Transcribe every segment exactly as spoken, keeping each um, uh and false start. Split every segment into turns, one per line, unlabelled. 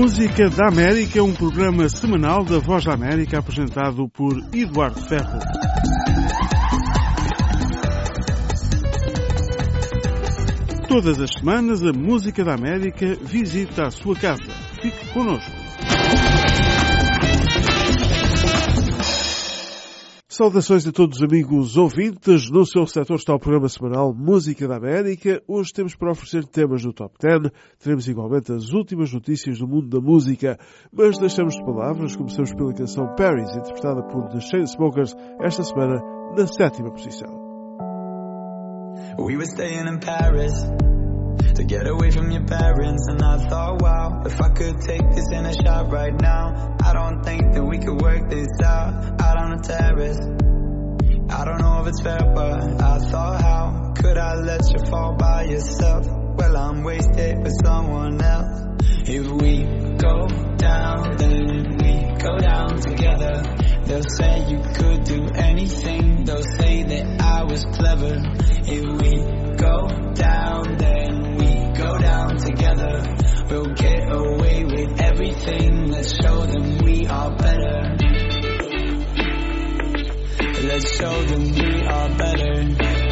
Música da América é um programa semanal da Voz da América apresentado por Eduardo Ferro. Todas as semanas a Música da América visita a sua casa. Fique connosco. Saudações a todos os amigos ouvintes. No seu receptor está o programa semanal Música da América. Hoje temos para oferecer temas do Top dez. Teremos igualmente as últimas notícias do mundo da música. Mas deixamos de palavras. Começamos pela canção Paris, interpretada por The Chainsmokers, esta semana na sétima posição.
We were staying in Paris to get away from your parents, and I thought, wow, if I could take this in a shot right now, I don't think that we could work this out, out on the terrace. I don't know if it's fair, but I thought, how could I let you fall by yourself? Well, I'm wasted with someone else. If we go down, then we go down together. They'll say you could do anything, they'll say that I was clever. If we go down, then we go down together. We'll get away with everything. Let's show them we are better. Let's show them we are better.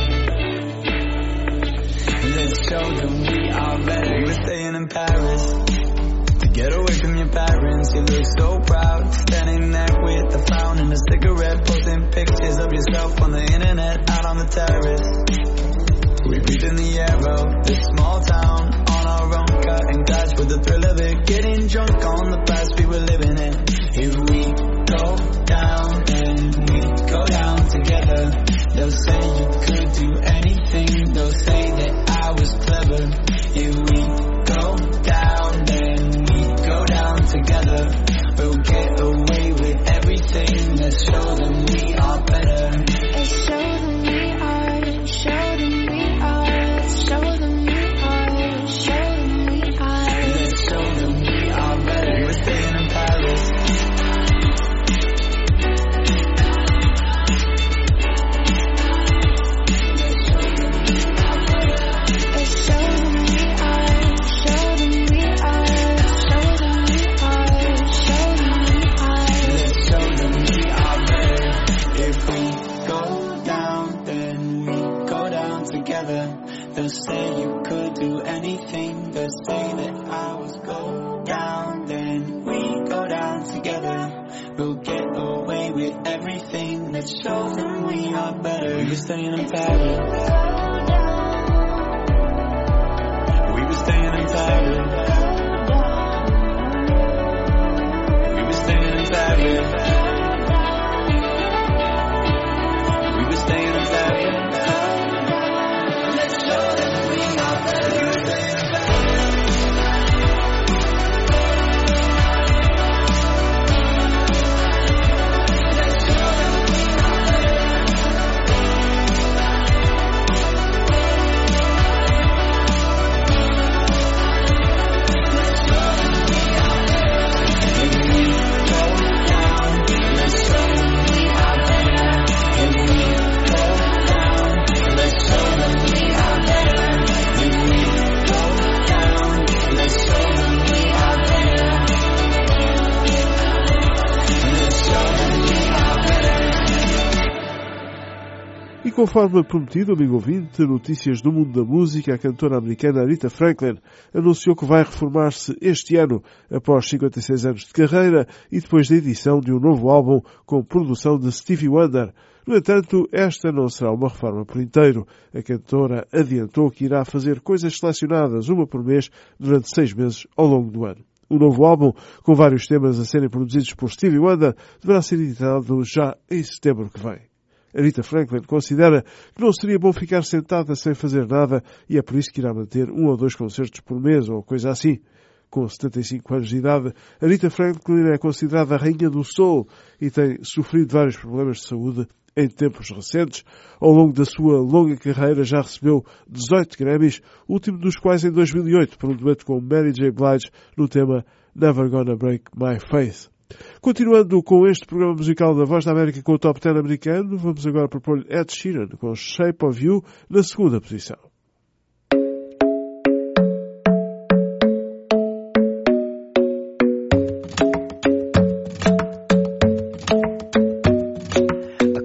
Let's show them we are better. We were staying in Paris to get away from your parents. You look so proud, standing there with a frown and a cigarette, posting pictures of yourself on the internet, out on the terrace. We breathe in the air of this small town, on our own, cutting glass with the thrill of it, getting drunk on the past we were living in. If we go down, then we go down together. They'll say you could do anything, they'll say that I was clever. If we go down, then we go down together. We'll get away with everything. Let's show them we are better.
Let's show them we are, show them we are, show them we are, show them we are.
Let's show them we are better. We were staying in Paris. They'll say you could do anything. They'll say that I was go down, then we go down together. We'll get away with everything. Let's show them we are better. We were staying in Paris. We were staying in Paris. We were staying in Paris. We were staying in Paris.
E conforme prometido, amigo ouvinte, notícias do mundo da música, a cantora americana Aretha Franklin anunciou que vai reformar-se este ano, após cinquenta e seis anos de carreira e depois da edição de um novo álbum com produção de Stevie Wonder. No entanto, esta não será uma reforma por inteiro. A cantora adiantou que irá fazer coisas selecionadas, uma por mês, durante seis meses ao longo do ano. O novo álbum, com vários temas a serem produzidos por Stevie Wonder, deverá ser editado já em setembro que vem. Aretha Franklin considera que não seria bom ficar sentada sem fazer nada e é por isso que irá manter um ou dois concertos por mês ou coisa assim. Com setenta e cinco anos de idade, Aretha Franklin é considerada a rainha do soul e tem sofrido vários problemas de saúde em tempos recentes. Ao longo da sua longa carreira já recebeu dezoito Grammys, o último dos quais em dois mil e oito por um dueto com Mary J. Blige no tema Never Gonna Break My Faith. Continuando com este programa musical da Voz da América com o Top dez americano, vamos agora propor Ed Sheeran com Shape of You na segunda posição.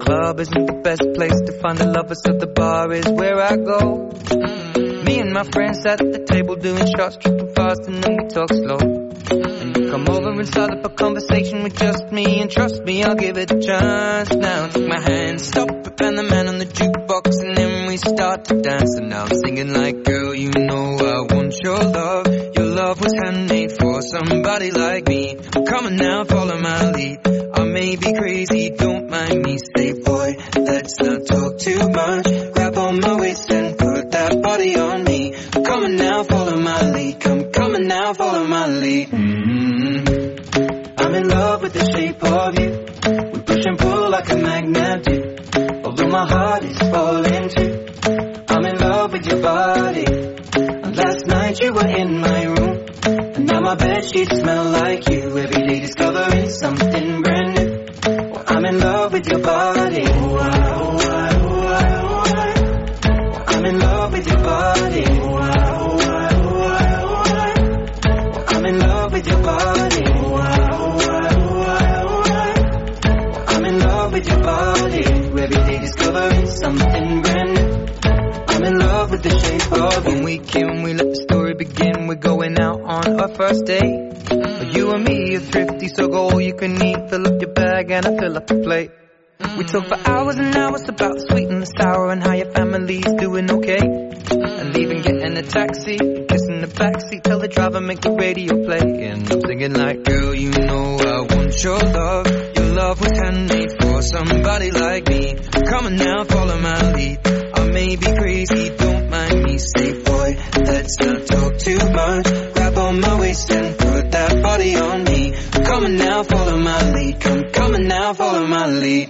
club isn't the best place to find the lovers, so the bar is where I go. Mm-hmm. Me and my friends sat at the table doing shots, tripping fast, and then we talk slow. And you come over and start up a conversation with just me, and trust me, I'll give it a chance. Now take my hand, stop it, and the man on the jukebox, and then we start to dance. And now I'm singing like, girl, you know I want your love. Your love was handmade for somebody like me. Come on now, follow my lead. I may be crazy, don't mind me. Say, boy, let's not talk too much. Grab on my waist and put that body on me. Come on now, follow my lead. Come, come on now, follow my lead. Mm-hmm. I'm in love with the shape of you. We push and pull like a magnet do. Although my heart is falling too. I'm in love with your body. And last night you were in my room. And now my bedsheets smell like you. Every day discovering something brand new. Well, I'm in love with your body. Oh, I, oh, I, oh, I, oh, I. I'm in love with your body. Oh, I, oh, I, oh, I, oh, I. I'm in love with your body. Oh, I, oh, I, oh, I, oh, I. I'm in love with your body. Every day discovering something brand new. I'm in love with the shape of you. When we came, we let the story begin. We're going out on our first date. But you and me are thrifty, so go all you can eat. Fill up your bag and I fill up the plate. We talk for hours and hours about the sweet and the sour and how your family's doing okay. And leaving, getting a taxi, kissing the backseat, tell the driver make the radio play. And I'm singing like, girl, you know I want your love. Your love was handmade for somebody like me. Come on now, follow my lead. I may be crazy, don't mind me. Say, boy, let's not talk too much. Grab on my waist and put that body on me. Come on now, follow my lead. Come, come on now, follow my lead.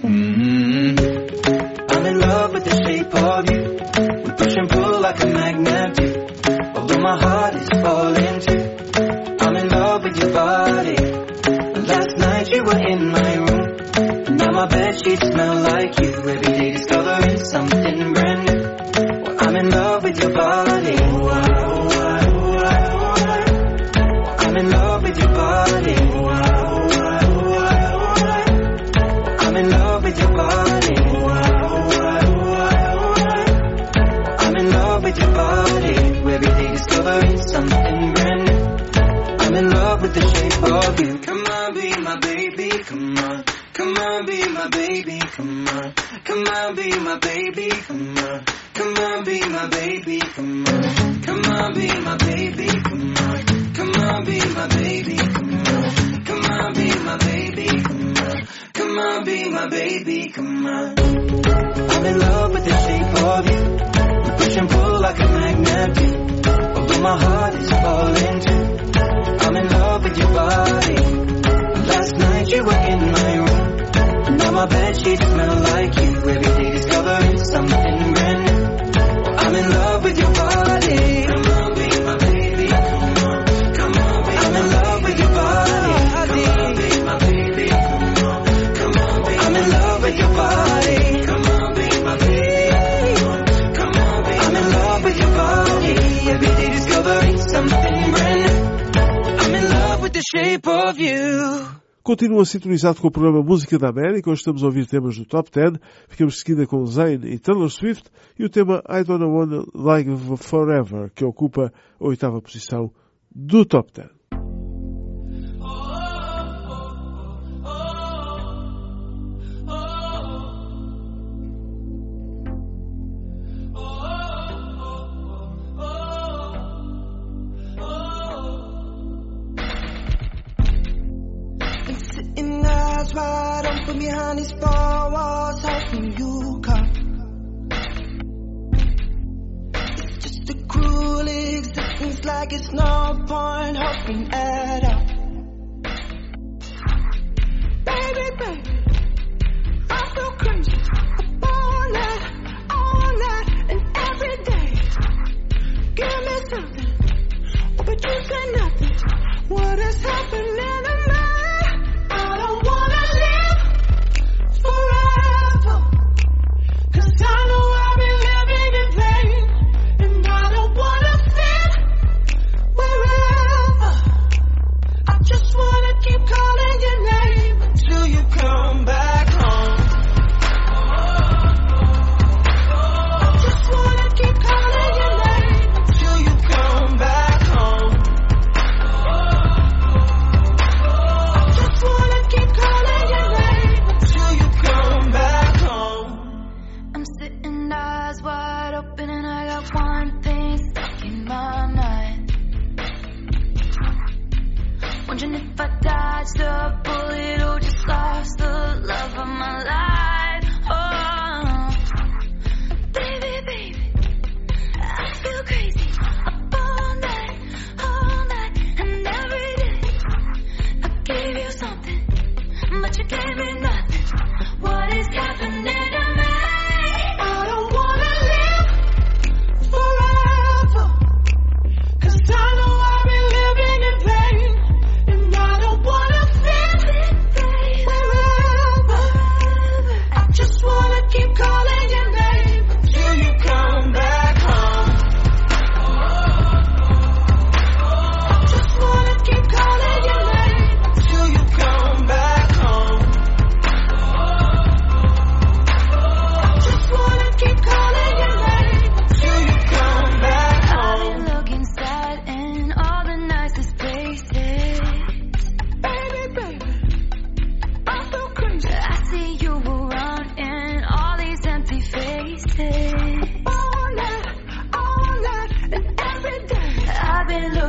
Mm-hmm. I'm in love with the shape of you. We push and pull like a magnet do. Although my heart is falling too. I'm in love with your body. And last night you were in my room. And now my bedsheets smell like you. Every day discovering something brand new. Well, I'm in love with your body. Oh, I, oh, I, oh, I, oh, I. I'm in love with your body. Oh, I, oh, I, oh, I, oh, I. I'm in love with your body. Oh, I, oh, I, oh, I, oh, I. I'm in love with your body. Every day discovering something brand new. I'm in love with the shape of you. Come on, be my baby, come on. Come on, be my baby, come on. Come on, be my baby, come on. Come on, be my baby, come on. Come on, be my baby, come on. Come on, be my baby, come on. Come on, be my baby, come on. Come on, be my baby, come on. I'm in love with the shape of you. We push and pull like a magnet do. Although my heart is falling too. I'm in love with your body. Last night you were in my room. Now my bedsheets smell like you. Every day discovering something brand new. Well, I'm in love with your body. Come on, be my baby. Come on, come on, be I'm in love with your body. Come on, be my baby. Come on, come on, be I'm in love with your body. Come on, be my baby. Come on, be I'm in love with your body. Every day discovering something brand new. I'm in love with the shape of you.
Continua sintonizado com o programa Música da América. Hoje estamos a ouvir temas do Top dez. Ficamos de seguida com Zayn e Taylor Swift e o tema I Don't Wanna Live Forever, que ocupa a oitava posição do Top dez.
Wide open behind these four walls, hoping you come. It's just a cruel existence, like it's no point hoping at all. Baby, baby, I feel crazy up all night, all night, and every day. Give me something, but you say nothing. What is happening to me?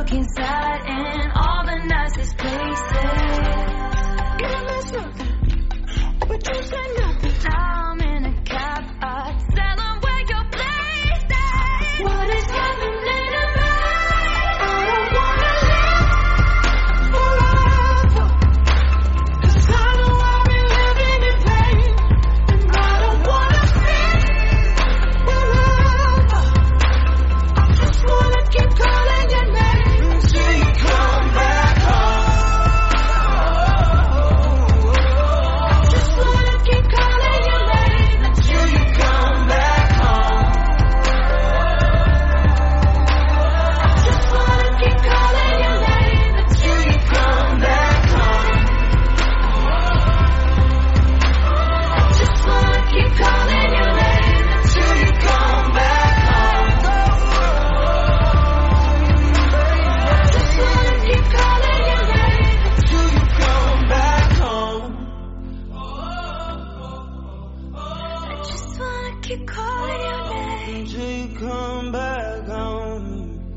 look inside in all the nicest places.
Give me something, but you say nothing.
Now I'm in a cab, I tell them where your place is. What is happening tonight?
I don't wanna live forever, 'cause I know I've been living in pain, and I don't wanna sit forever. I just wanna keep calling your name until you come back home. I just wanna keep calling your name until you come back home. I just wanna keep calling your name until you come back home. I just wanna keep calling your name until you come back home. I just wanna keep calling your name until you come back home.
I just wanna keep calling your name.
Until you come back home.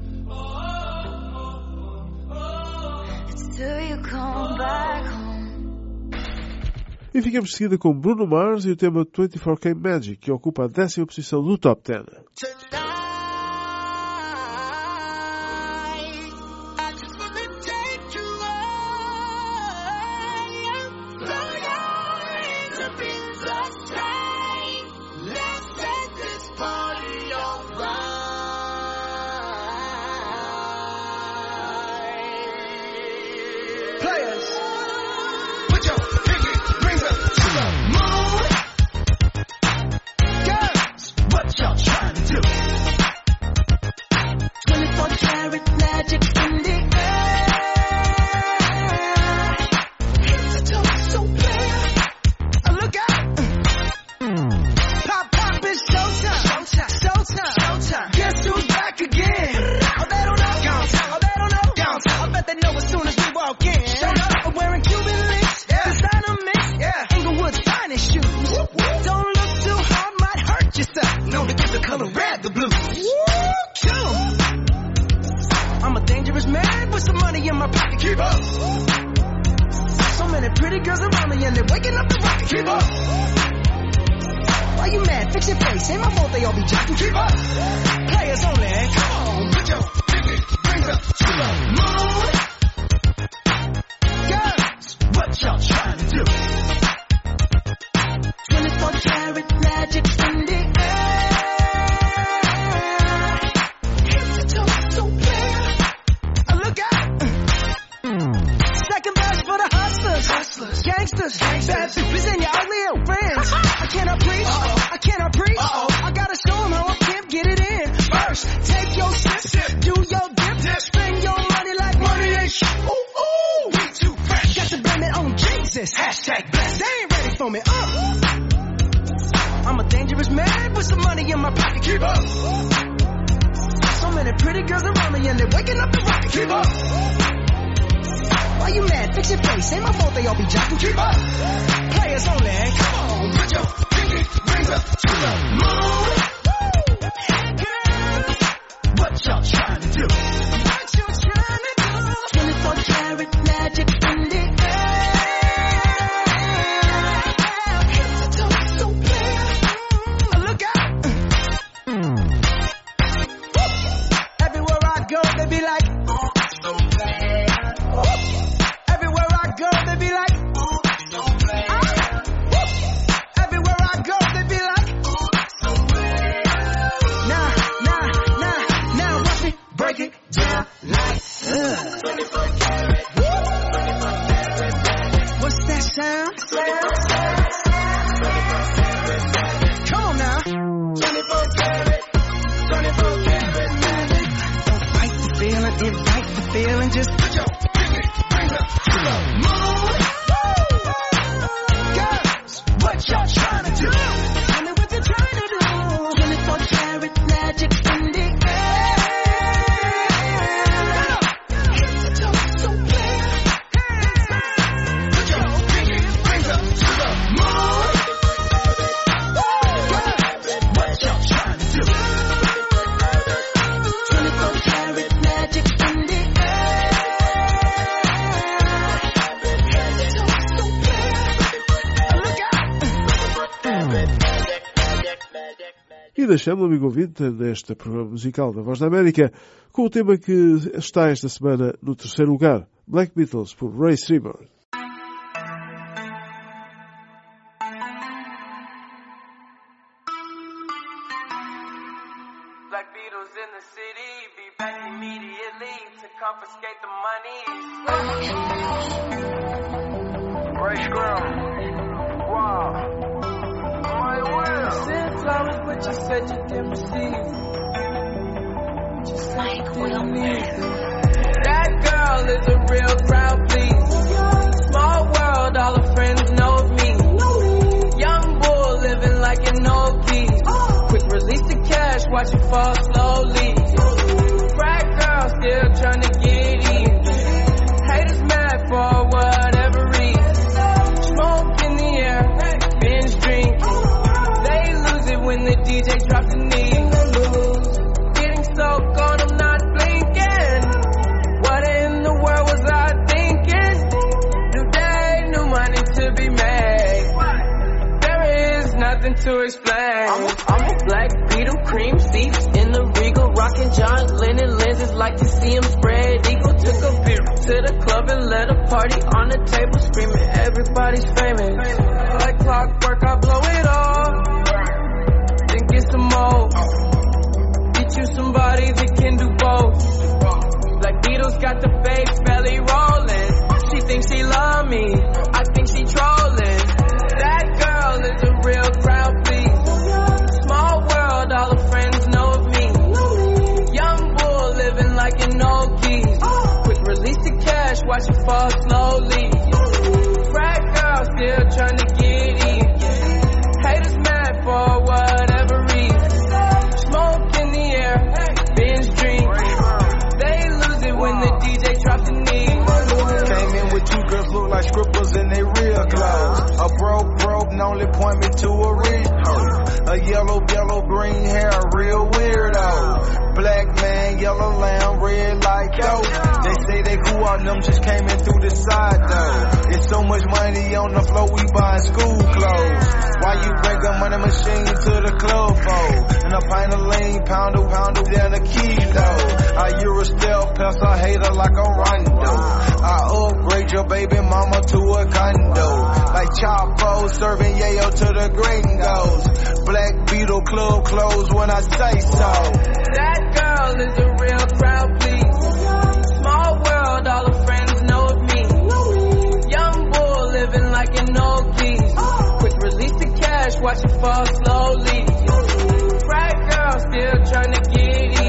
Till you come back home.
E ficamos de seguida com Bruno Mars e o tema vinte e quatro K Magic, que ocupa a décima posição do Top dez.
Players, put your pinky rings up to the moon. Girls, what y'all trying to do?
twenty-four karat magic in the air. Head to toe so clear.
Uh, look out! Pop, pop, it's showtime. Showtime, showtime, showtime. Guess who's back again? Oh, they don't know. Gone time. Oh, they don't know. Gone time. I bet they know as soon as we walk in. Showed up. I'm wearing Cuban links. Yeah. Designer mix. Yeah. Inglewood's finest shoes. Whoop, whoop. Don't look too hard, might hurt yourself. Known to give the color red the blues. Woo, I'm a dangerous man with some money in my pocket. Keep up. So many pretty girls around me and they're waking up the rocket. Keep up. Why you mad? Fix your face. Ain't my fault they all be jocking. Keep up. Players only. Come on, put your pinky rings up to the moon. Girls, what y'all trying to do?
twenty-four karat magic in the air. Head to toe so clear.
Uh, look out! Second best for the hustlers, hustlers, gangsters, gangsters. Bad bitches and your ugly old friends. I cannot preach, Uh-oh. I cannot preach. Uh-oh. I gotta show them how a pimp get it in. First, take your sip, sip. Do your dip, dip. Spend your money like money ain't shit. Ooh, ooh, we too fresh. Got to blame it on Jesus. Hashtag blessed. They ain't ready for me. Uh. I'm a dangerous man with some money in my pocket. Keep up. So many pretty girls around me and they're waking up the rocket. Keep up. Why you mad? Fix your face. Ain't my fault they all be jocking. Keep up. Players only. Come on, put your pinky rings up to the moon. Girls, what y'all trying to do? What you trying to do?
twenty-four karat magic in the air. Head to toe so clear.
Uh, look out! Everywhere I go, they be like, oh, so bad. Everywhere I go, they be like, oh, so bad. Everywhere I go, they be like, oh, so bad. Nah, nah, nah, now watch me break it down like, uh. twenty-four karat. What's that sound? Come on now. twenty-four karat, twenty-four karat magic. Don't fight the feeling, invite the feeling. Just put your pinky rings up to the moon. Girls, what y'all trying to do? Tell me what you're trying to do.
twenty-four karat magic in the air. Head to toe so clear.
Put your pinky rings up to the moon. Girls, what y'all trying to do?
twenty-four karat magic in the air.
E deixamos, amigo ouvinte, neste programa musical da Voz da América, com o tema que está esta semana no terceiro lugar, Black Beatles, por Ray Seaborn.
Black Beatles in the city, be back immediately to confiscate the money. Ray Scrum, wow, my will. Sent flowers, but you said you didn't receive. Just like Will That girl is a real crowd, please. Small world, all her friends know of me. Young bull living like an old geese. Quick release the cash, watch it fall slowly. Frat girl still trying to get in. Haters mad for whatever reason. Smoke in the air, binge drink. They lose it when the D J drops the knee. Getting so gone, I'm not blinking. What in the world was I thinking? New day, new money to be made. There is nothing to explain. I'm a, I'm a black Beatle, cream seats in the Regal, rocking John Lennon lenses, like to see him spread eagle. Took a beer to the club and let a party on the table, screaming everybody's famous. Like clockwork, I blow it all, then get some more. Get you somebody that can do both. Black Beatles got the bass belly rolling. She thinks she love me, I think she trolling. That girl is a real crowd, please. Small world, all her friends know of me. Young bull living like an old geese. Quick release the cash, watch it fall slowly. Frat girl still trying to get in. Haters mad for whatever reason. Smoke in the air, binge drink. They lose it when the D J drops the knee.
Came in with two girls look like scribbles in they real clothes. A broke, broke, only point me to a rich hoe. A yellow, yellow, green hair, real weirdo. Black man, yellow lamb, red like dope. They say they grew on them, just came in through the side though. It's so much money on the floor, we buying school clothes. Why you bring a money machine to the club for? And a pint of lean, pound of pound of down a kilo. I Euro stealth, pass a hater like a rondo. I upgrade your baby mama to a condo. Like Chapo serving yayo to the gringos. Black Beetle club closed when I say so.
That girl is a real crowd, please. Small world, all her friends know of me. Young bull living like an old geese. Quick release the cash, watch it fall slowly. Frat girl still trying to get in.